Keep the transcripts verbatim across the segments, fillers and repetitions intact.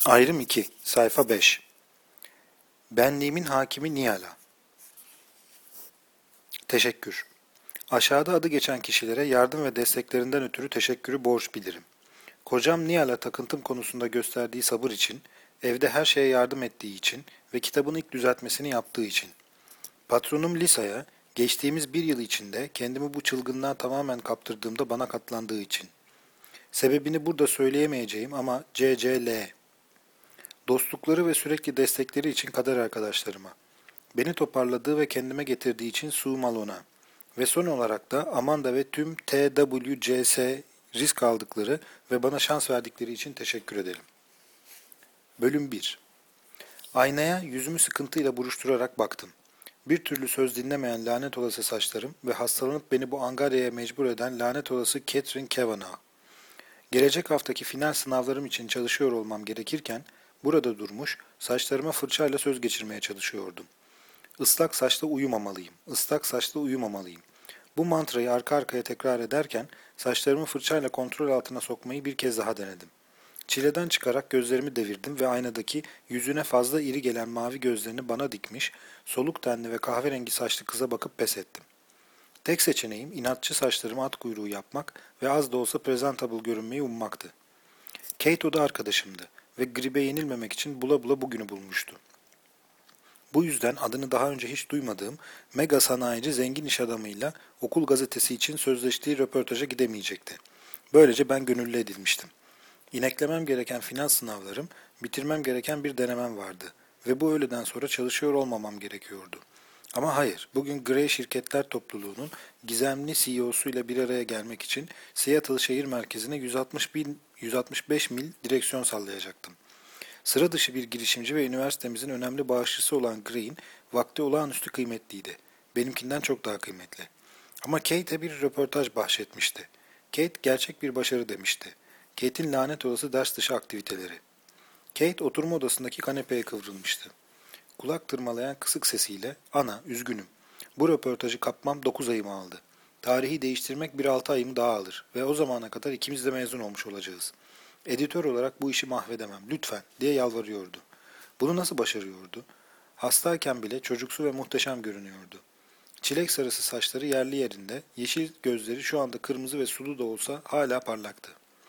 Ayrım iki, sayfa beş. Benliğimin hakimi Nihala. Teşekkür. Aşağıda adı geçen kişilere yardım ve desteklerinden ötürü teşekkürü borç bilirim. Kocam Nihal'a takıntım konusunda gösterdiği sabır için, evde her şeye yardım ettiği için ve kitabın ilk düzeltmesini yaptığı için. Patronum Lisa'ya, geçtiğimiz bir yıl içinde kendimi bu çılgınlığa tamamen kaptırdığımda bana katlandığı için. Sebebini burada söyleyemeyeceğim ama C C L. Dostlukları ve sürekli destekleri için kader arkadaşlarıma. Beni toparladığı ve kendime getirdiği için Sue Malone'a. Ve son olarak da Amanda ve tüm T W C S risk aldıkları ve bana şans verdikleri için teşekkür ederim. Bölüm bir. Aynaya yüzümü sıkıntıyla buruşturarak baktım. Bir türlü söz dinlemeyen lanet olası saçlarım ve hastalanıp beni bu angaryaya mecbur eden lanet olası Catherine Kavanagh. Gelecek haftaki final sınavlarım için çalışıyor olmam gerekirken burada durmuş saçlarıma fırçayla söz geçirmeye çalışıyordum. Islak saçla uyumamalıyım, ıslak saçla uyumamalıyım. Bu mantrayı arka arkaya tekrar ederken saçlarımı fırçayla kontrol altına sokmayı bir kez daha denedim. Çileden çıkarak gözlerimi devirdim ve aynadaki yüzüne fazla iri gelen mavi gözlerini bana dikmiş, soluk tenli ve kahverengi saçlı kıza bakıp pes ettim. Tek seçeneğim inatçı saçlarımı at kuyruğu yapmak ve az da olsa presentable görünmeyi ummaktı. Kate oda arkadaşımdı ve gribe yenilmemek için bula bula bugünü bulmuştu. Bu yüzden adını daha önce hiç duymadığım mega sanayici zengin iş adamıyla okul gazetesi için sözleştiği röportaja gidemeyecekti. Böylece ben gönüllü edilmiştim. İneklemem gereken final sınavlarım, bitirmem gereken bir denemem vardı ve bu öğleden sonra çalışıyor olmamam gerekiyordu. Ama hayır, bugün Grey Şirketler Topluluğu'nun gizemli C E O'su ile bir araya gelmek için Seattle şehir merkezine yüz altmış bin, yüz altmış beş mil direksiyon sallayacaktım. Sıra dışı bir girişimci ve üniversitemizin önemli bağışçısı olan Gray'in vakti olağanüstü kıymetliydi. Benimkinden çok daha kıymetli. Ama Kate'e bir röportaj bahşetmişti. Kate gerçek bir başarı demişti. Kate'in lanet olası ders dışı aktiviteleri. Kate oturma odasındaki kanepeye kıvrılmıştı. Kulak tırmalayan kısık sesiyle, "Ana, üzgünüm. Bu röportajı kapmam dokuz ayımı aldı. Tarihi değiştirmek bir altı ayımı daha alır ve o zamana kadar ikimiz de mezun olmuş olacağız. Editör olarak bu işi mahvedemem, lütfen," diye yalvarıyordu. Bunu nasıl başarıyordu? Hastayken bile çocuksu ve muhteşem görünüyordu. Çilek sarısı saçları yerli yerinde, yeşil gözleri şu anda kırmızı ve sulu da olsa hala parlaktı.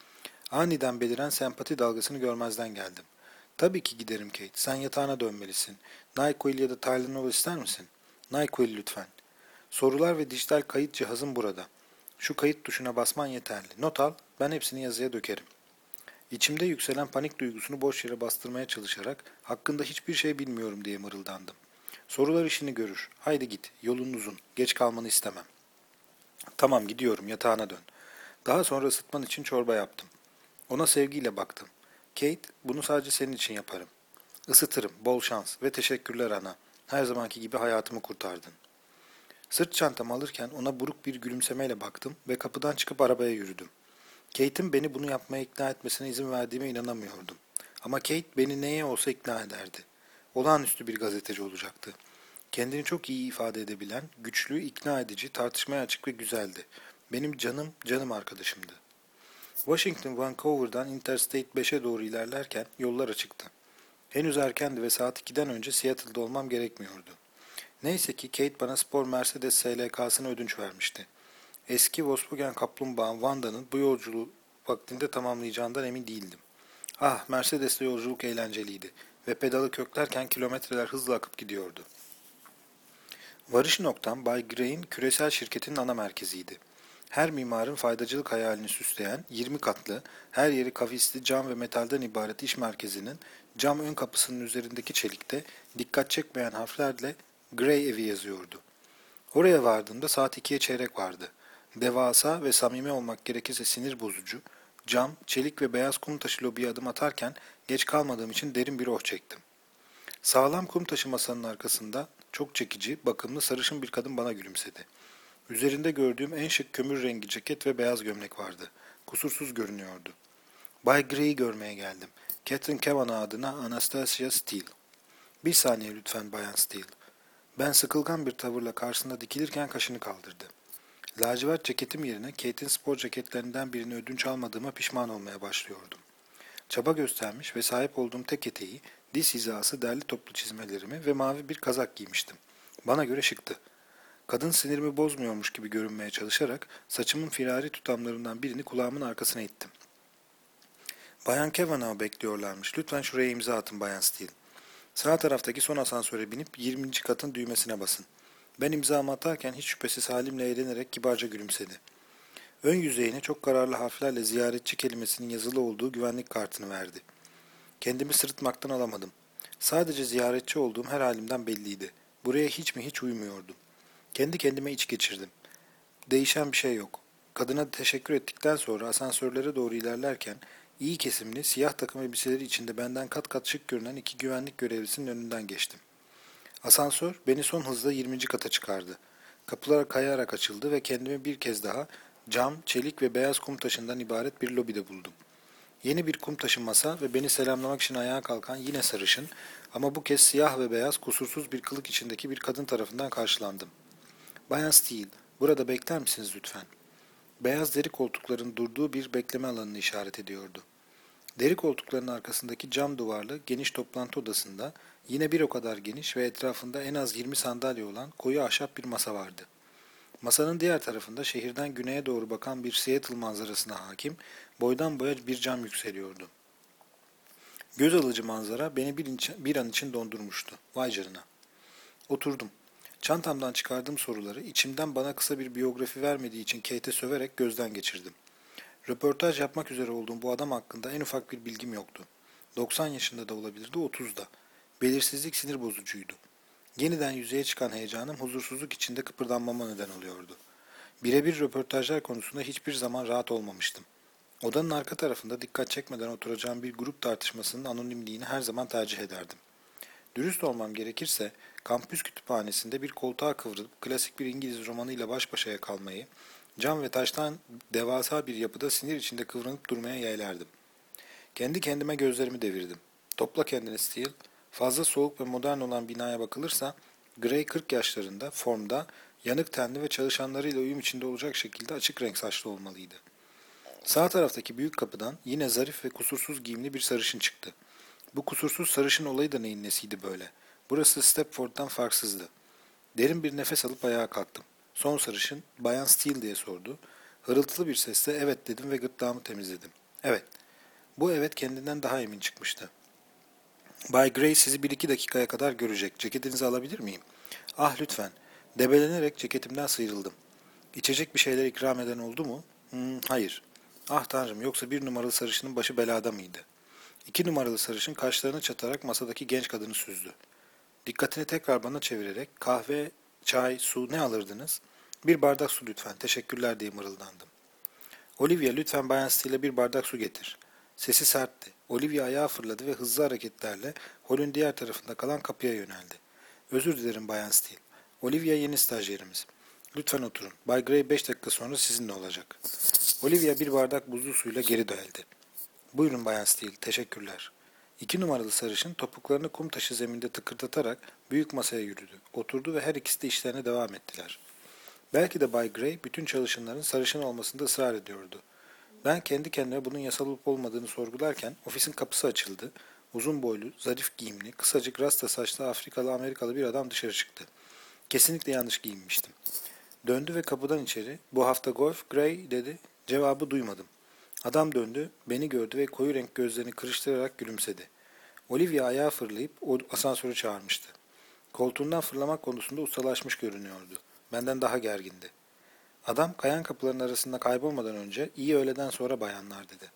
Aniden beliren sempati dalgasını görmezden geldim. "Tabii ki giderim Kate, sen yatağına dönmelisin. NyQuil ya da Tylenol ister misin?" "NyQuil lütfen." "Sorular ve dijital kayıt cihazım burada. Şu kayıt tuşuna basman yeterli. Not al, ben hepsini yazıya dökerim." İçimde yükselen panik duygusunu boş yere bastırmaya çalışarak hakkında hiçbir şey bilmiyorum diye mırıldandım. "Sorular işini görür. Haydi git, yolun uzun. Geç kalmanı istemem." "Tamam, gidiyorum, yatağına dön." Daha sonra ısıtman için çorba yaptım. Ona sevgiyle baktım. "Kate, bunu sadece senin için yaparım. Isıtırım, bol şans ve teşekkürler ana. Her zamanki gibi hayatımı kurtardın." Sırt çantamı alırken ona buruk bir gülümsemeyle baktım ve kapıdan çıkıp arabaya yürüdüm. Kate'in beni bunu yapmaya ikna etmesine izin verdiğime inanamıyordum. Ama Kate beni neye olsa ikna ederdi. Olağanüstü bir gazeteci olacaktı. Kendini çok iyi ifade edebilen, güçlü, ikna edici, tartışmaya açık ve güzeldi. Benim canım, canım arkadaşımdı. Washington, Vancouver'dan Interstate beşe doğru ilerlerken yollar açıktı. Henüz erkendi ve saat ikiden önce Seattle'da olmam gerekmiyordu. Neyse ki Kate bana spor Mercedes S L K'sını ödünç vermişti. Eski Volkswagen kaplumbağam Wanda'nın bu yolculuğu vaktinde tamamlayacağından emin değildim. Ah, Mercedes'le yolculuk eğlenceliydi ve pedalı köklerken kilometreler hızla akıp gidiyordu. Varış noktam Bay Gray'in küresel şirketinin ana merkeziydi. Her mimarın faydacılık hayalini süsleyen yirmi katlı, her yeri kavisli cam ve metalden ibaret iş merkezinin cam ön kapısının üzerindeki çelikte dikkat çekmeyen harflerle Gray evi yazıyordu. Oraya vardığımda saat ikiye çeyrek vardı. Devasa ve samimi olmak gerekirse sinir bozucu, cam, çelik ve beyaz kum taşı lobiye adım atarken geç kalmadığım için derin bir oh çektim. Sağlam kum taşı masanın arkasında çok çekici, bakımlı sarışın bir kadın bana gülümsedi. Üzerinde gördüğüm en şık kömür rengi ceket ve beyaz gömlek vardı. Kusursuz görünüyordu. "Bay Gray'i görmeye geldim. Catherine Kavanagh adına Anastasia Steele." "Bir saniye lütfen Bayan Steele." Ben sıkılgan bir tavırla karşısında dikilirken kaşını kaldırdı. Lacivert ceketim yerine Kate'in spor ceketlerinden birini ödünç almadığıma pişman olmaya başlıyordum. Çaba göstermiş ve sahip olduğum tek eteği, diz hizası derli toplu çizmelerimi ve mavi bir kazak giymiştim. Bana göre şıktı. Kadın sinirimi bozmuyormuş gibi görünmeye çalışarak saçımın firari tutamlarından birini kulağımın arkasına ittim. Bayan Kavanaugh'u bekliyorlarmış. Lütfen şuraya imza atın Bayan Steele. Sağ taraftaki son asansöre binip yirminci katın düğmesine basın. Ben imzamı atarken hiç şüphesiz halimle eğlenerek kibarca gülümsedi. Ön yüzeyine çok kararlı harflerle ziyaretçi kelimesinin yazılı olduğu güvenlik kartını verdi. Kendimi sırıtmaktan alamadım. Sadece ziyaretçi olduğum her halimden belliydi. Buraya hiç mi hiç uyumuyordum. Kendi kendime iç geçirdim. Değişen bir şey yok. Kadına teşekkür ettikten sonra asansörlere doğru ilerlerken iyi kesimli, siyah takım elbiseleri içinde benden kat kat şık görünen iki güvenlik görevlisinin önünden geçtim. Asansör beni son hızla yirminci kata çıkardı. Kapılar kayarak açıldı ve kendimi bir kez daha cam, çelik ve beyaz kum taşından ibaret bir lobide buldum. Yeni bir kum taşı masa ve beni selamlamak için ayağa kalkan yine sarışın ama bu kez siyah ve beyaz kusursuz bir kılık içindeki bir kadın tarafından karşılandım. Bayan Steele, burada bekler misiniz lütfen? Beyaz deri koltukların durduğu bir bekleme alanını işaret ediyordu. Deri koltukların arkasındaki cam duvarlı geniş toplantı odasında yine bir o kadar geniş ve etrafında en az yirmi sandalye olan koyu ahşap bir masa vardı. Masanın diğer tarafında şehirden güneye doğru bakan bir Seattle manzarasına hakim, boydan boya bir cam yükseliyordu. Göz alıcı manzara beni bir, inç, bir an için dondurmuştu. Vay canına. Oturdum. Çantamdan çıkardığım soruları içimden bana kısa bir biyografi vermediği için Kate'e söverek gözden geçirdim. Röportaj yapmak üzere olduğum bu adam hakkında en ufak bir bilgim yoktu. doksan yaşında da olabilirdi, otuzda. Belirsizlik sinir bozucuydu. Yeniden yüzeye çıkan heyecanım huzursuzluk içinde kıpırdanmama neden oluyordu. Birebir röportajlar konusunda hiçbir zaman rahat olmamıştım. Odanın arka tarafında dikkat çekmeden oturacağım bir grup tartışmasının anonimliğini her zaman tercih ederdim. Dürüst olmam gerekirse, kampüs kütüphanesinde bir koltuğa kıvrılıp klasik bir İngiliz romanıyla baş başaya kalmayı, cam ve taştan devasa bir yapıda sinir içinde kıvranıp durmaya yeğlerdim. Kendi kendime gözlerimi devirdim. Topla kendini Steele. Fazla soğuk ve modern olan binaya bakılırsa, Gray kırk yaşlarında, formda, yanık tenli ve çalışanlarıyla uyum içinde olacak şekilde açık renk saçlı olmalıydı. Sağ taraftaki büyük kapıdan yine zarif ve kusursuz giyimli bir sarışın çıktı. Bu kusursuz sarışın olayı da neyin nesiydi böyle? Burası Stepford'dan farksızdı. Derin bir nefes alıp ayağa kalktım. Son sarışın, Bayan Steele diye sordu. Hırıltılı bir sesle evet dedim ve gırtlağımı temizledim. Evet. Bu evet kendinden daha emin çıkmıştı. Bay Gray sizi bir iki dakikaya kadar görecek. Ceketinizi alabilir miyim? Ah lütfen. Debelenerek ceketimden sıyrıldım. İçecek bir şeyler ikram eden oldu mu? Hmm, hayır. Ah tanrım, yoksa bir numaralı sarışının başı belada mıydı? İki numaralı sarışın kaşlarını çatarak masadaki genç kadını süzdü. Dikkatini tekrar bana çevirerek kahve, çay, su ne alırdınız? Bir bardak su lütfen, teşekkürler diye mırıldandım. Olivia lütfen Bayan Steele'e bir bardak su getir. Sesi sertti. Olivia ayağa fırladı ve hızlı hareketlerle holün diğer tarafında kalan kapıya yöneldi. Özür dilerim Bayan Steele. Olivia yeni stajyerimiz. Lütfen oturun. Bay Gray beş dakika sonra sizinle olacak. Olivia bir bardak buzlu suyla geri döneldi. Buyurun Bayan Steele, teşekkürler. İki numaralı sarışın topuklarını kum taşı zeminde tıkırdatarak büyük masaya yürüdü. Oturdu ve her ikisi de işlerine devam ettiler. Belki de Bay Gray bütün çalışanların sarışın olmasında ısrar ediyordu. Ben kendi kendime bunun yasal olup olmadığını sorgularken ofisin kapısı açıldı. Uzun boylu, zarif giyimli, kısacık rasta saçlı Afrikalı Amerikalı bir adam dışarı çıktı. Kesinlikle yanlış giyinmiştim. Döndü ve kapıdan içeri "Bu hafta golf Gray" dedi. Cevabı duymadım. Adam döndü, beni gördü ve koyu renk gözlerini kırıştırarak gülümsedi. Olivia ayağa fırlayıp o asansörü çağırmıştı. Koltuğundan fırlamak konusunda ustalaşmış görünüyordu. Benden daha gergindi. Adam kayan kapıların arasında kaybolmadan önce iyi öğleden sonra bayanlar dedi.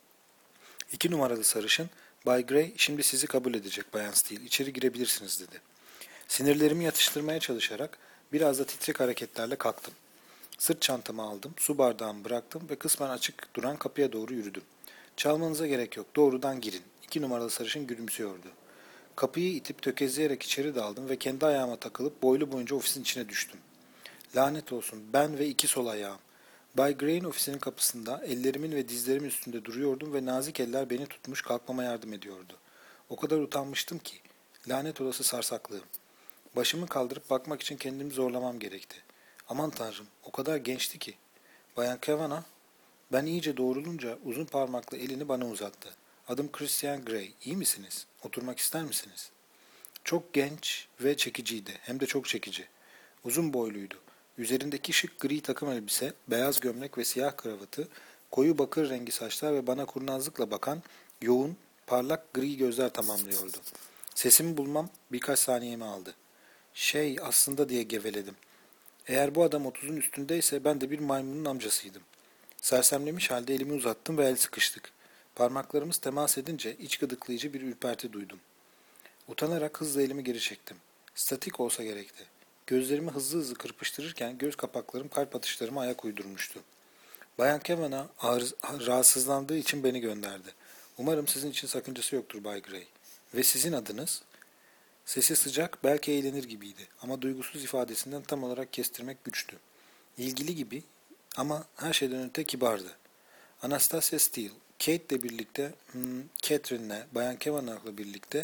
İki numaralı sarışın, Bay Gray şimdi sizi kabul edecek Bayan Steele, içeri girebilirsiniz dedi. Sinirlerimi yatıştırmaya çalışarak biraz da titrek hareketlerle kalktım. Sırt çantamı aldım, su bardağımı bıraktım ve kısmen açık duran kapıya doğru yürüdüm. Çalmanıza gerek yok, doğrudan girin. İki numaralı sarışın gülümsüyordu. Kapıyı itip tökezleyerek içeri daldım ve kendi ayağıma takılıp boylu boyunca ofisin içine düştüm. Lanet olsun, ben ve iki sol ayağım. Bay Gray'in ofisinin kapısında ellerimin ve dizlerimin üstünde duruyordum ve nazik eller beni tutmuş kalkmama yardım ediyordu. O kadar utanmıştım ki. Lanet olası sarsaklığım. Başımı kaldırıp bakmak için kendimi zorlamam gerekti. Aman tanrım, o kadar gençti ki. Bayan Kavanagh, ben iyice doğrulunca uzun parmaklı elini bana uzattı. Adım Christian Grey. İyi misiniz? Oturmak ister misiniz? Çok genç ve çekiciydi. Hem de çok çekici. Uzun boyluydu. Üzerindeki şık gri takım elbise, beyaz gömlek ve siyah kravatı, koyu bakır rengi saçlar ve bana kurnazlıkla bakan, yoğun, parlak gri gözler tamamlıyordu. Sesimi bulmam birkaç saniyemi aldı. Şey aslında diye geveledim. Eğer bu adam otuzun üstündeyse ben de bir maymunun amcasıydım. Sersemlemiş halde elimi uzattım ve el sıkıştık. Parmaklarımız temas edince iç gıdıklayıcı bir ürperti duydum. Utanarak hızla elimi geri çektim. Statik olsa gerekti. Gözlerimi hızlı hızlı kırpıştırırken göz kapaklarım kalp atışlarıma ayak uydurmuştu. Bayan Kavanagh rahatsızlandığı için beni gönderdi. Umarım sizin için sakıncası yoktur Bay Gray. Ve sizin adınız? Sesi sıcak, belki eğlenir gibiydi ama duygusuz ifadesinden tam olarak kestirmek güçtü. İlgili gibi ama her şeyden öte kibardı. Anastasia Steele, Kate ile birlikte, hmm, Catherine'le, Bayan Kavanagh'la birlikte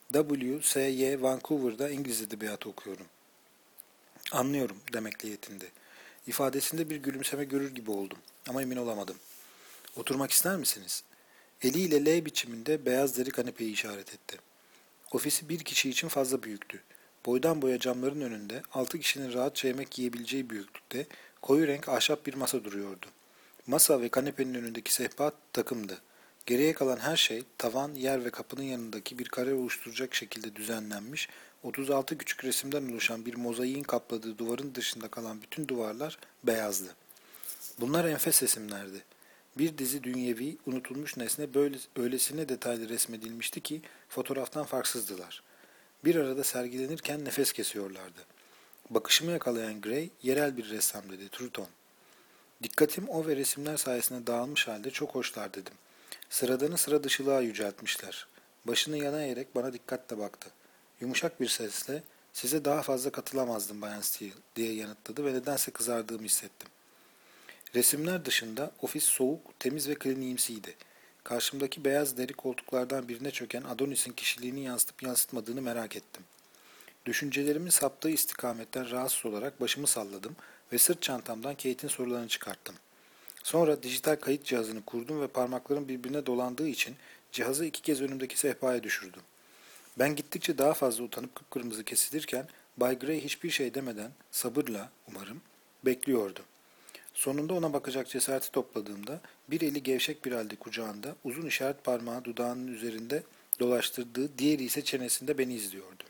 W S Y Vancouver'da İngiliz edebiyatı okuyorum. Anlıyorum demekle yetindi. İfadesinde bir gülümseme görür gibi oldum ama emin olamadım. Oturmak ister misiniz? Eliyle L biçiminde beyaz deri kanepeyi işaret etti. Ofisi bir kişi için fazla büyüktü. Boydan boya camların önünde altı kişinin rahatça yemek yiyebileceği büyüklükte koyu renk ahşap bir masa duruyordu. Masa ve kanepenin önündeki sehpa takımdı. Geriye kalan her şey tavan, yer ve kapının yanındaki bir kare oluşturacak şekilde düzenlenmiş, otuz altı küçük resimden oluşan bir mozaiğin kapladığı duvarın dışında kalan bütün duvarlar beyazdı. Bunlar enfes resimlerdi. Bir dizi dünyevi, unutulmuş nesne böyle, öylesine detaylı resmedilmişti ki fotoğraftan farksızdılar. Bir arada sergilenirken nefes kesiyorlardı. Bakışımı yakalayan Gray, yerel bir ressam dedi, Truton. Dikkatim o ve resimler sayesinde dağılmış halde çok hoşlar dedim. Sıradanı sıra dışılığa yüceltmişler. Başını yana eğerek bana dikkatle baktı. Yumuşak bir sesle, size daha fazla katılamazdım Bayan Steele diye yanıtladı ve nedense kızardığımı hissettim. Resimler dışında ofis soğuk, temiz ve kliniğimsiydi. Karşımdaki beyaz deri koltuklardan birine çöken Adonis'in kişiliğini yansıtıp yansıtmadığını merak ettim. Düşüncelerimin saptığı istikametten rahatsız olarak başımı salladım ve sırt çantamdan Kate'in sorularını çıkarttım. Sonra dijital kayıt cihazını kurdum ve parmaklarım birbirine dolandığı için cihazı iki kez önümdeki sehpaya düşürdüm. Ben gittikçe daha fazla utanıp kıpkırmızı kesilirken Bay Gray hiçbir şey demeden, sabırla umarım, bekliyordu. Sonunda ona bakacak cesareti topladığımda bir eli gevşek bir halde kucağında, uzun işaret parmağı dudağının üzerinde dolaştırdığı, diğeri ise çenesinde beni izliyordu.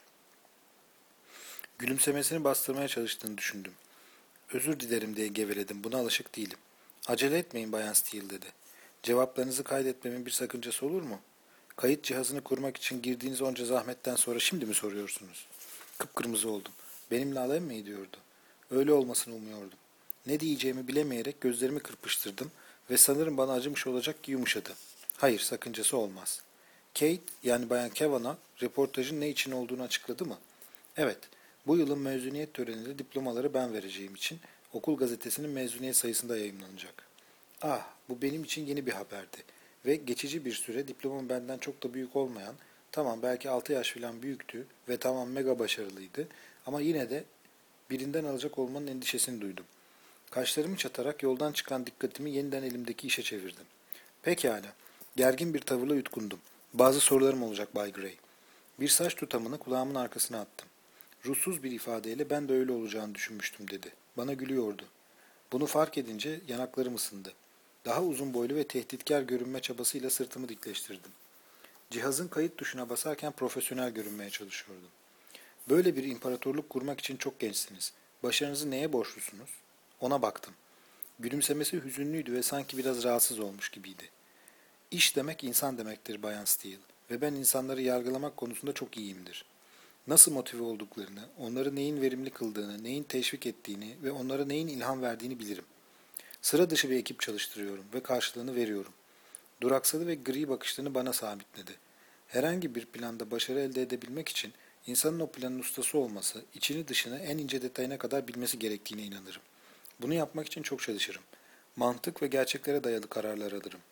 Gülümsemesini bastırmaya çalıştığını düşündüm. Özür dilerim diye geveledim, buna alışık değilim. Acele etmeyin Bayan Steele dedi. Cevaplarınızı kaydetmemin bir sakıncası olur mu? Kayıt cihazını kurmak için girdiğiniz onca zahmetten sonra şimdi mi soruyorsunuz? Kıpkırmızı oldum. Benimle alay mı ediyordu? Öyle olmasını umuyordum. Ne diyeceğimi bilemeyerek gözlerimi kırpıştırdım ve sanırım bana acımış olacak ki yumuşadı. Hayır, sakıncası olmaz. Kate, yani Bayan Kavanagh, röportajın ne için olduğunu açıkladı mı? Evet, bu yılın mezuniyet töreninde diplomaları ben vereceğim için okul gazetesinin mezuniyet sayısında yayımlanacak. Ah, bu benim için yeni bir haberdi ve geçici bir süre diplomam benden çok da büyük olmayan, tamam belki altı yaş falan büyüktü ve tamam mega başarılıydı ama yine de birinden alacak olmanın endişesini duydum. Kaşlarımı çatarak yoldan çıkan dikkatimi yeniden elimdeki işe çevirdim. Pekala, gergin bir tavırla yutkundum. Bazı sorularım olacak Bay Gray. Bir saç tutamını kulağımın arkasına attım. Ruhsuz bir ifadeyle ben de öyle olacağını düşünmüştüm dedi. Bana gülüyordu. Bunu fark edince yanaklarım ısındı. Daha uzun boylu ve tehditkar görünme çabasıyla sırtımı dikleştirdim. Cihazın kayıt tuşuna basarken profesyonel görünmeye çalışıyordum. Böyle bir imparatorluk kurmak için çok gençsiniz. Başarınızı neye borçlusunuz? Ona baktım. Gülümsemesi hüzünlüydü ve sanki biraz rahatsız olmuş gibiydi. İş demek insan demektir Bayan Steele ve ben insanları yargılamak konusunda çok iyiyimdir. Nasıl motive olduklarını, onları neyin verimli kıldığını, neyin teşvik ettiğini ve onlara neyin ilham verdiğini bilirim. Sıra dışı bir ekip çalıştırıyorum ve karşılığını veriyorum. Duraksadı ve gri bakışlarını bana sabitledi. Herhangi bir planda başarı elde edebilmek için insanın o planın ustası olması, içini dışını en ince detayına kadar bilmesi gerektiğine inanırım. Bunu yapmak için çok çalışırım. Mantık ve gerçeklere dayalı kararlar alırım.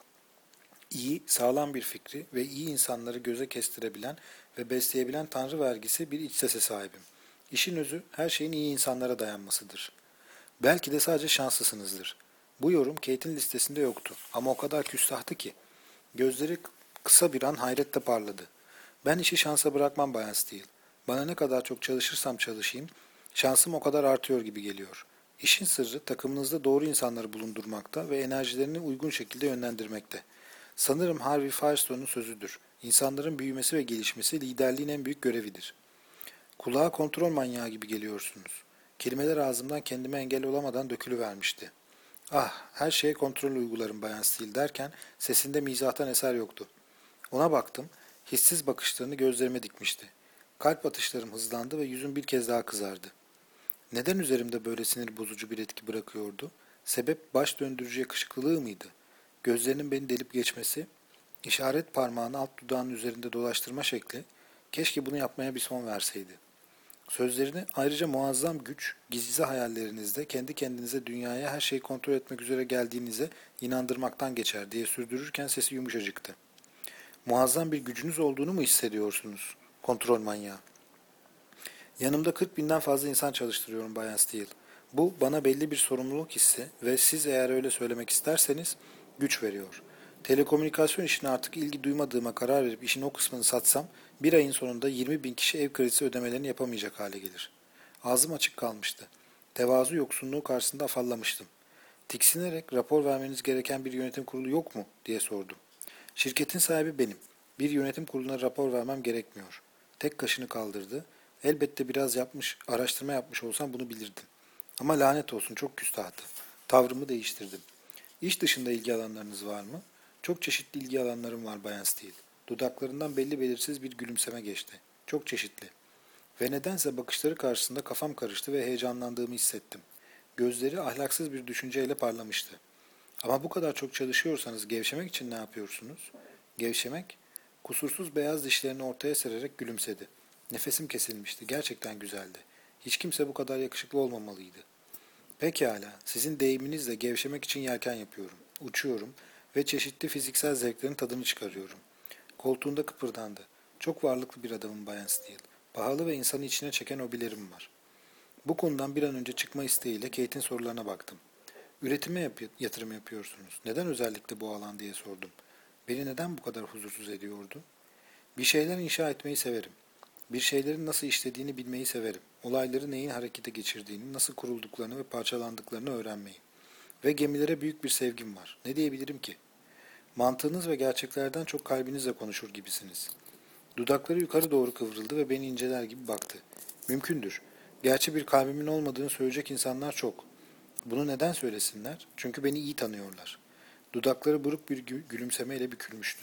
İyi, sağlam bir fikri ve iyi insanları göze kestirebilen ve besleyebilen tanrı vergisi bir iç sese sahibim. İşin özü her şeyin iyi insanlara dayanmasıdır. Belki de sadece şanslısınızdır. Bu yorum Kate'in listesinde yoktu ama o kadar küstahtı ki. Gözleri Kısa bir an hayretle parladı. Ben işi şansa bırakmam Bayan Steele. Bana ne kadar çok çalışırsam çalışayım, şansım o kadar artıyor gibi geliyor. İşin sırrı takımınızda doğru insanları bulundurmakta ve enerjilerini uygun şekilde yönlendirmekte. Sanırım Harvey Firestone'un sözüdür. İnsanların büyümesi ve gelişmesi liderliğin en büyük görevidir. Kulağa kontrol manyağı gibi geliyorsunuz. Kelimeler ağzımdan kendime engel olamadan dökülüvermişti. Ah, her şeye kontrol uygularım Bayan Steele derken sesinde mizahtan eser yoktu. Ona baktım, hissiz bakışlarını gözlerime dikmişti. Kalp atışlarım hızlandı ve yüzüm bir kez daha kızardı. Neden üzerimde böyle sinir bozucu bir etki bırakıyordu? Sebep baş döndürücü yakışıklılığı mıydı? Gözlerinin beni delip geçmesi, işaret parmağını alt dudağının üzerinde dolaştırma şekli, keşke bunu yapmaya bir son verseydi. Sözlerini ayrıca muazzam güç, gizli hayallerinizde kendi kendinize dünyaya her şeyi kontrol etmek üzere geldiğinize inandırmaktan geçer diye sürdürürken sesi yumuşacıktı. Muazzam bir gücünüz olduğunu mu hissediyorsunuz? Kontrol manyağı. Yanımda kırk binden fazla insan çalıştırıyorum Bayan Steele. Bu bana belli bir sorumluluk hissi ve siz eğer öyle söylemek isterseniz güç veriyor. Telekomünikasyon işine artık ilgi duymadığıma karar verip işin o kısmını satsam bir ayın sonunda yirmi bin kişi ev kredisi ödemelerini yapamayacak hale gelir. Ağzım açık kalmıştı. Tevazu yoksunluğu karşısında afallamıştım. Tiksinerek rapor vermeniz gereken bir yönetim kurulu yok mu diye sordum. Şirketin sahibi benim. Bir yönetim kuruluna rapor vermem gerekmiyor. Tek kaşını kaldırdı. Elbette biraz yapmış, araştırma yapmış olsam bunu bilirdim. Ama lanet olsun çok küstahtı. Tavrımı değiştirdim. İş dışında ilgi alanlarınız var mı? Çok çeşitli ilgi alanlarım var Bayan Steele. Dudaklarından belli belirsiz bir gülümseme geçti. Çok çeşitli. Ve nedense bakışları karşısında kafam karıştı ve heyecanlandığımı hissettim. Gözleri ahlaksız bir düşünceyle parlamıştı. Ama bu kadar çok çalışıyorsanız gevşemek için ne yapıyorsunuz? Gevşemek, kusursuz beyaz dişlerini ortaya sererek gülümsedi. Nefesim kesilmişti. Gerçekten güzeldi. Hiç kimse bu kadar yakışıklı olmamalıydı. Pekala, sizin deyiminizle gevşemek için yelken yapıyorum. Uçuyorum ve çeşitli fiziksel zevklerin tadını çıkarıyorum. Koltuğunda kıpırdandı. Çok varlıklı bir adamım Bayan Steele. Pahalı ve insanı içine çeken hobilerim var. Bu konudan bir an önce çıkma isteğiyle Kate'in sorularına baktım. Üretime yap yatırım yapıyorsunuz. Neden özellikle bu alan diye sordum. Beni neden bu kadar huzursuz ediyordu? Bir şeyler inşa etmeyi severim. Bir şeylerin nasıl işlediğini bilmeyi severim. Olayları neyin harekete geçirdiğini, nasıl kurulduklarını ve parçalandıklarını öğrenmeyi. Ve gemilere büyük bir sevgim var. Ne diyebilirim ki? Mantığınız ve gerçeklerden çok kalbinizle konuşur gibisiniz. Dudakları yukarı doğru kıvrıldı ve beni inceler gibi baktı. Mümkündür. Gerçi bir kalbimin olmadığını söyleyecek insanlar çok. Bunu neden söylesinler? Çünkü beni iyi tanıyorlar. Dudakları buruk bir gülümsemeyle bükülmüştü.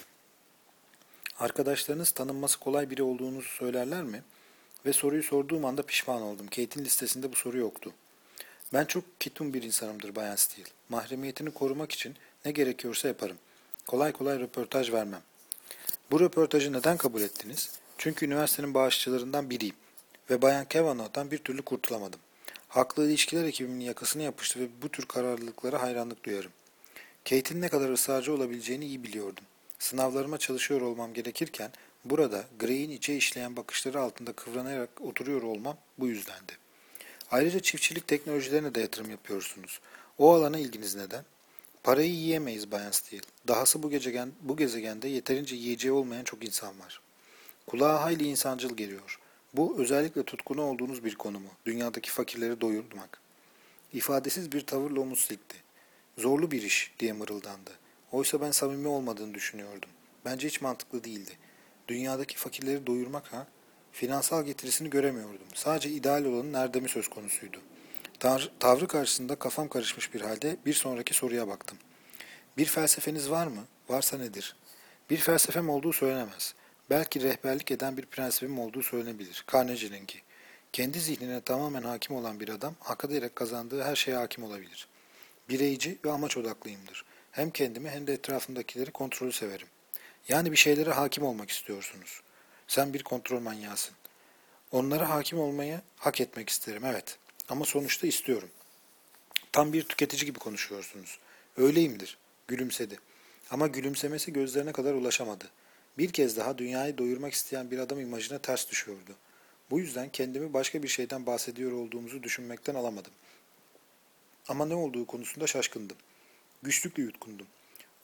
Arkadaşlarınız tanınması kolay biri olduğunuzu söylerler mi? Ve soruyu sorduğum anda pişman oldum. Kate'in listesinde bu soru yoktu. Ben çok ketum bir insanımdır Bayan Steele. Mahremiyetini korumak için ne gerekiyorsa yaparım. Kolay kolay röportaj vermem. Bu röportajı neden kabul ettiniz? Çünkü üniversitenin bağışçılarından biriyim. Ve Bayan Kavanaugh'dan bir türlü kurtulamadım. Haklı ilişkiler ekibimin yakasını yapıştı ve bu tür kararlılıklara hayranlık duyarım. Kate'in ne kadar ısrarcı olabileceğini iyi biliyordum. Sınavlarıma çalışıyor olmam gerekirken burada Gray'in içe işleyen bakışları altında kıvranarak oturuyor olmam bu yüzdendi. Ayrıca çiftçilik teknolojilerine de yatırım yapıyorsunuz. O alana ilginiz neden? Parayı yiyemeyiz Bayan Steele. Dahası bu, gezegen, bu gezegende yeterince yiyeceği olmayan çok insan var. Kulağa hayli insancıl geliyor. Bu özellikle tutkunu olduğunuz bir konu mu? Dünyadaki fakirleri doyurmak. İfadesiz bir tavırla omuz silkti. Zorlu bir iş diye mırıldandı. Oysa ben samimi olmadığını düşünüyordum. Bence hiç mantıklı değildi. Dünyadaki fakirleri doyurmak ha? Finansal getirisini göremiyordum. Sadece ideal olanın erdemi söz konusuydu. Tar- tavrı karşısında kafam karışmış bir halde bir sonraki soruya baktım. Bir felsefeniz var mı? Varsa nedir? Bir felsefem olduğu söylenemez. Belki rehberlik eden bir prensibim olduğu söylenebilir. Carnegie'ninki. Kendi zihnine tamamen hakim olan bir adam hak ederek kazandığı her şeye hakim olabilir. Bireyci ve amaç odaklıyımdır. Hem kendimi hem de etrafımdakileri kontrolü severim. Yani bir şeylere hakim olmak istiyorsunuz. Sen bir kontrol manyağısın. Onlara hakim olmayı hak etmek isterim, evet. Ama sonuçta istiyorum. Tam bir tüketici gibi konuşuyorsunuz. Öyleyimdir. Gülümsedi. Ama gülümsemesi gözlerine kadar ulaşamadı. Bir kez daha dünyayı doyurmak isteyen bir adam imajına ters düşüyordu. Bu yüzden kendimi başka bir şeyden bahsediyor olduğumuzu düşünmekten alamadım. Ama ne olduğu konusunda şaşkındım. Güçlükle yutkundum.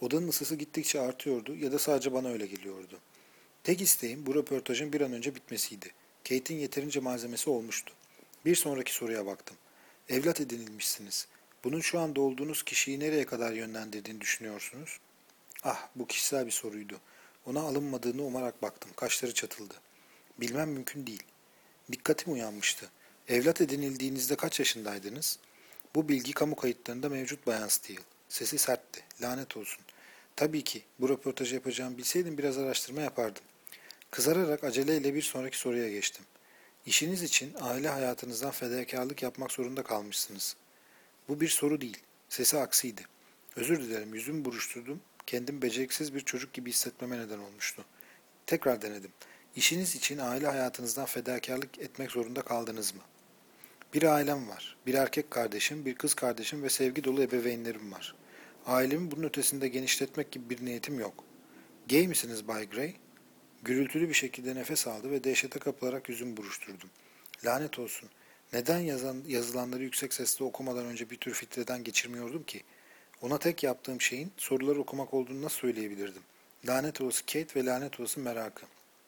Odanın ısısı gittikçe artıyordu ya da sadece bana öyle geliyordu. Tek isteğim bu röportajın bir an önce bitmesiydi. Kate'in yeterince malzemesi olmuştu. Bir sonraki soruya baktım. Evlat edinilmişsiniz. Bunun şu anda olduğunuz kişiyi nereye kadar yönlendirdiğini düşünüyorsunuz? Ah, bu kişisel bir soruydu. Ona alınmadığını umarak baktım. Kaşları çatıldı. Bilmem mümkün değil. Dikkatim uyanmıştı. Evlat edinildiğinizde kaç yaşındaydınız? Bu bilgi kamu kayıtlarında mevcut Bayan Steele. Sesi sertti. Lanet olsun. Tabii ki bu röportajı yapacağımı bilseydim biraz araştırma yapardım. Kızararak aceleyle bir sonraki soruya geçtim. İşiniz için aile hayatınızdan fedakarlık yapmak zorunda kalmışsınız. Bu bir soru değil. Sesi aksiydi. Özür dilerim, yüzümü buruşturdum. Kendim beceriksiz bir çocuk gibi hissetmeme neden olmuştu. Tekrar denedim. İşiniz için aile hayatınızdan fedakarlık etmek zorunda kaldınız mı? Bir ailem var. Bir erkek kardeşim, bir kız kardeşim ve sevgi dolu ebeveynlerim var. Ailemi bunun ötesinde genişletmek gibi bir niyetim yok. Gay misiniz Bay Gray? Gürültülü bir şekilde nefes aldı ve dehşete kapılarak yüzümü buruşturdum. Lanet olsun. Neden yazan, yazılanları yüksek sesle okumadan önce bir tür filtreden geçirmiyordum ki? Ona tek yaptığım şeyin soruları okumak olduğunu nasıl söyleyebilirdim? Lanet olası Kate ve lanet olası merakı.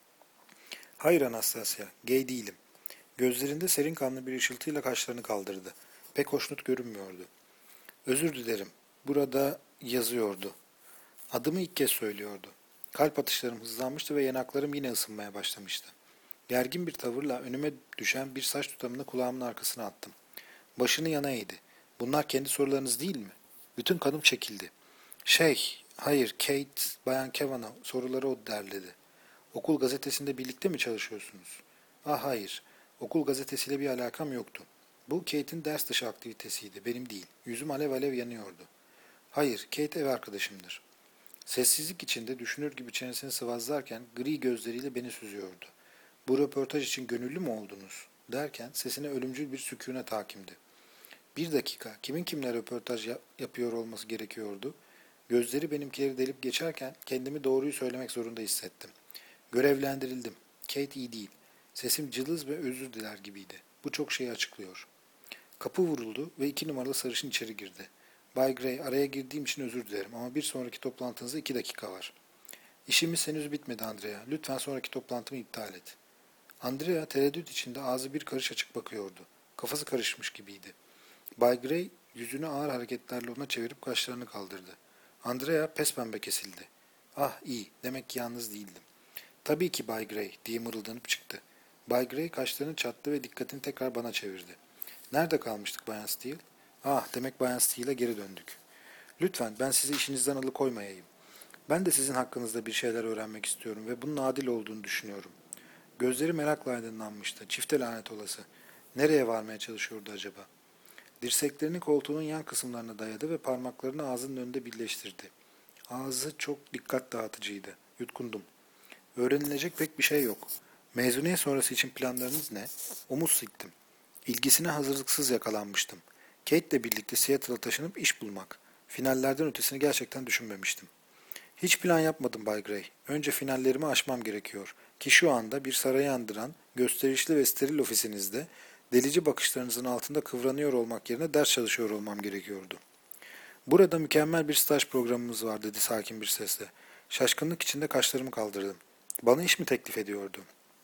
Hayır Anastasia, gay değilim. Gözlerinde serin kanlı bir ışıltıyla kaşlarını kaldırdı. Pek hoşnut görünmüyordu. Özür dilerim. Burada yazıyordu. Adımı ilk kez söylüyordu. Kalp atışlarım hızlanmıştı ve yanaklarım yine ısınmaya başlamıştı. Gergin bir tavırla önüme düşen bir saç tutamını kulağımın arkasına attım. Başını yana eğdi. Bunlar kendi sorularınız değil mi? Bütün kanım çekildi. Şey, hayır Kate, Bayan Kavanagh soruları o derledi. Okul gazetesinde birlikte mi çalışıyorsunuz? Ah hayır, okul gazetesiyle bir alakam yoktu. Bu Kate'in ders dışı aktivitesiydi, benim değil. Yüzüm alev alev yanıyordu. Hayır, Kate ev arkadaşımdır. Sessizlik içinde düşünür gibi çenesini sıvazlarken gri gözleriyle beni süzüyordu. Bu röportaj için gönüllü mü oldunuz? Derken sesine ölümcül bir sükunet hakimdi. Bir dakika, kimin kimle röportaj yap- yapıyor olması gerekiyordu? Gözleri benimkileri delip geçerken kendimi doğruyu söylemek zorunda hissettim. Görevlendirildim. Kate iyi değil. Sesim cılız ve özür diler gibiydi. Bu çok şeyi açıklıyor. Kapı vuruldu ve iki numaralı sarışın içeri girdi. Bay Gray, araya girdiğim için özür dilerim ama bir sonraki toplantınızda iki dakika var. İşimiz henüz bitmedi Andrea. Lütfen sonraki toplantımı iptal et. Andrea tereddüt içinde ağzı bir karış açık bakıyordu. Kafası karışmış gibiydi. Bay Gray yüzünü ağır hareketlerle ona çevirip kaşlarını kaldırdı. Andrea pespembe kesildi. Ah iyi, demek ki yalnız değildim. Tabii ki Bay Gray diye mırıldanıp çıktı. Bay Gray kaşlarını çattı ve dikkatini tekrar bana çevirdi. Nerede kalmıştık Bayan Steele? Ah demek Bayan Steele'e geri döndük. Lütfen ben sizi işinizden alıkoymayayım. Ben de sizin hakkınızda bir şeyler öğrenmek istiyorum ve bunun adil olduğunu düşünüyorum. Gözleri merakla aydınlanmıştı. Çifte lanet olası. Nereye varmaya çalışıyordu acaba? Dirseklerini koltuğunun yan kısımlarına dayadı ve parmaklarını ağzının önünde birleştirdi. Ağzı çok dikkat dağıtıcıydı. Yutkundum. Öğrenilecek pek bir şey yok. Mezuniyet sonrası için planlarınız ne? Omuz siktim. İlgisine hazırlıksız yakalanmıştım. Kate'le birlikte Seattle'a taşınıp iş bulmak. Finallerden ötesini gerçekten düşünmemiştim. Hiç plan yapmadım Bay Gray. Önce finallerimi aşmam gerekiyor. Ki şu anda bir sarayı andıran, gösterişli ve steril ofisinizde delici bakışlarınızın altında kıvranıyor olmak yerine ders çalışıyor olmam gerekiyordu. Burada mükemmel bir staj programımız var dedi sakin bir sesle. Şaşkınlık içinde kaşlarımı kaldırdım. Bana iş mi teklif ediyordu?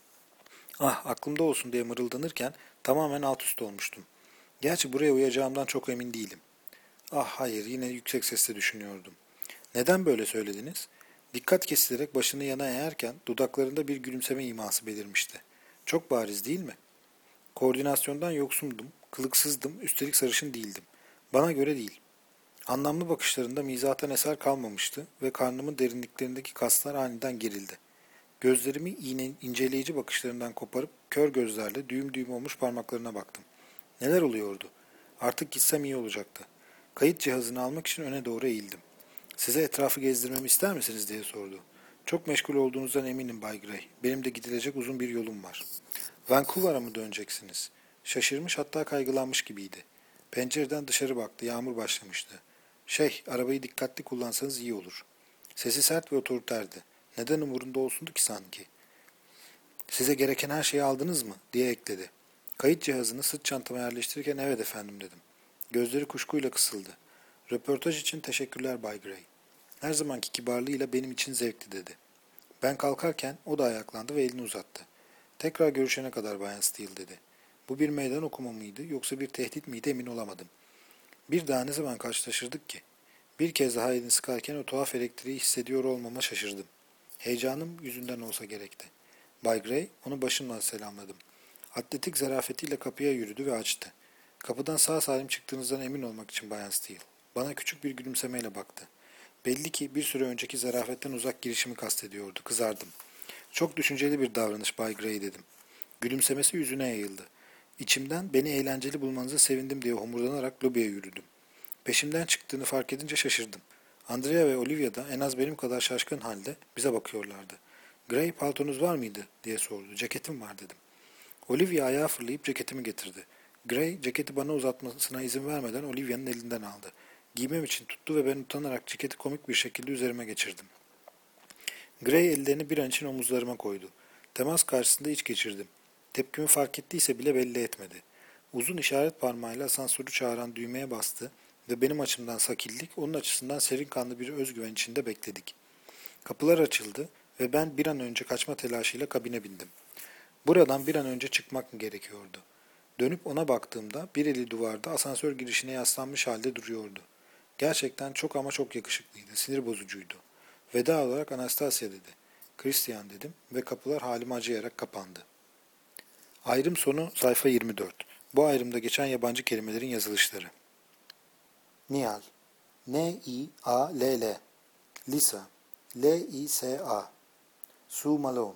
Ah aklımda olsun diye mırıldanırken tamamen alt üst olmuştum. Gerçi buraya uyacağımdan çok emin değilim. Ah hayır yine yüksek sesle düşünüyordum. Neden böyle söylediniz? Dikkat kesilerek başını yana eğerken dudaklarında bir gülümseme iması belirmişti. Çok bariz değil mi? Koordinasyondan yoksundum, kılıksızdım, üstelik sarışın değildim. Bana göre değil. Anlamlı bakışlarında mizahtan eser kalmamıştı ve karnımın derinliklerindeki kaslar aniden gerildi. Gözlerimi iğne, inceleyici bakışlarından koparıp kör gözlerle düğüm düğüm olmuş parmaklarına baktım. Neler oluyordu? Artık gitsem iyi olacaktı. Kayıt cihazını almak için öne doğru eğildim. Size etrafı gezdirmemi ister misiniz diye sordu. Çok meşgul olduğunuzdan eminim Bay Gray. Benim de gidilecek uzun bir yolum var. Vancouver'a mı döneceksiniz? Şaşırmış hatta kaygılanmış gibiydi. Pencereden dışarı baktı. Yağmur başlamıştı. Şey, arabayı dikkatli kullansanız iyi olur. Sesi sert ve otoriterdi. Neden umurunda olsundu ki sanki? Size gereken her şeyi aldınız mı? Diye ekledi. Kayıt cihazını sırt çantama yerleştirirken evet efendim dedim. Gözleri kuşkuyla kısıldı. Röportaj için teşekkürler Bay Gray. Her zamanki kibarlığıyla benim için zevkti dedi. Ben kalkarken o da ayaklandı ve elini uzattı. Tekrar görüşene kadar Bayan Steele dedi. Bu bir meydan okuma mıydı yoksa bir tehdit miydi emin olamadım. Bir daha ne zaman karşılaşırdık ki? Bir kez daha elini sıkarken o tuhaf elektriği hissediyor olmama şaşırdım. Heyecanım yüzünden olsa gerekti. Bay Gray, onu başımla selamladım. Atletik zarafetiyle kapıya yürüdü ve açtı. Kapıdan sağ salim çıktığınızdan emin olmak için Bayan Steele. Bana küçük bir gülümsemeyle baktı. Belli ki bir süre önceki zarafetten uzak girişimi kastediyordu. Kızardım. Çok düşünceli bir davranış Bay Gray dedim. Gülümsemesi yüzüne yayıldı. İçimden beni eğlenceli bulmanıza sevindim diye homurdanarak lobiye yürüdüm. Peşimden çıktığını fark edince şaşırdım. Andrea ve Olivia da en az benim kadar şaşkın halde bize bakıyorlardı. Gray paltonuz var mıydı diye sordu. Ceketim var dedim. Olivia ayağa fırlayıp ceketimi getirdi. Gray ceketi bana uzatmasına izin vermeden Olivia'nın elinden aldı. Giymem için tuttu ve ben utanarak ceketi komik bir şekilde üzerime geçirdim. Gray ellerini bir an için omuzlarıma koydu. Temas karşısında iç geçirdim. Tepkimi fark ettiyse bile belli etmedi. Uzun işaret parmağıyla asansörü çağıran düğmeye bastı ve benim açımdan sakillik, onun açısından serin kanlı bir özgüven içinde bekledik. Kapılar açıldı ve ben bir an önce kaçma telaşıyla kabine bindim. Buradan bir an önce çıkmak mı gerekiyordu? Dönüp ona baktığımda bir eli duvarda asansör girişine yaslanmış halde duruyordu. Gerçekten çok ama çok yakışıklıydı, sinir bozucuydu. Veda olarak Anastasia dedi. Christian dedim ve kapılar halime acıyarak kapandı. Ayrım sonu sayfa yirmi dört. Bu ayrımda geçen yabancı kelimelerin yazılışları. Nihal, N-I-A-L-L. Lisa, L-I-S-A. Sue Malone,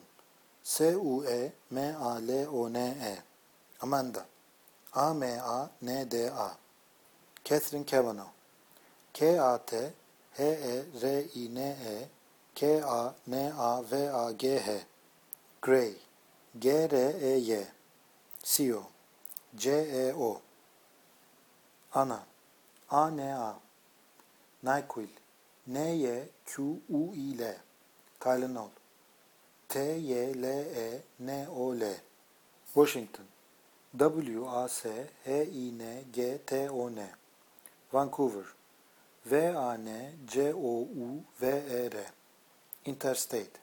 S-U-E-M-A-L-O-N-E. Amanda, A-M-A-N-D-A. Catherine Kavanaugh, K-A-T-H-E-R-I-N-E. K-A-N-A-V-A-G-H. Gray, G-R-E-Y. Sio, C-E-O. Ana, A-N-A. NyQuil, N-Y-Q-U-I-L. Tylenol, T-Y-L-E-N-O-L. Washington, W-A-S-H-I-N-G-T-O-N. Vancouver, V-A-N-C-O-U-V-E-R. Interstate,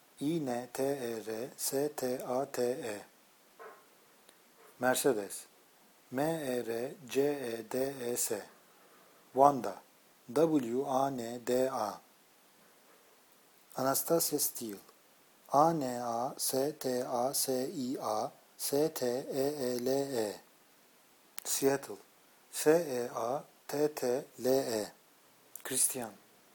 I-N-T-E-R-S-T-A-T-E. Mercedes, M-E-R-C-E-D-E-S. Wanda, W-A-N-D-A. Anastasia Steele, A-N-A-S-T-A-S-I-A. S-T-E-E-L-E. Seattle, S-E-A-T-T-L-E. Christian,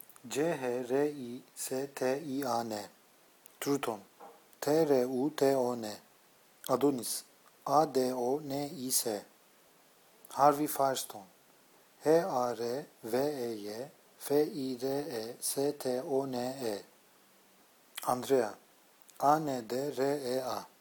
C-H-R-I-S-T-I-A-N. Truton, T-R-U-T-O-N. Adonis, A-D-O-N-I-S. Harvey Firestone, H-A-R-V-E-Y F-I-R-E-S-T-O-N-E. Andrea, A-N-D-R-E-A.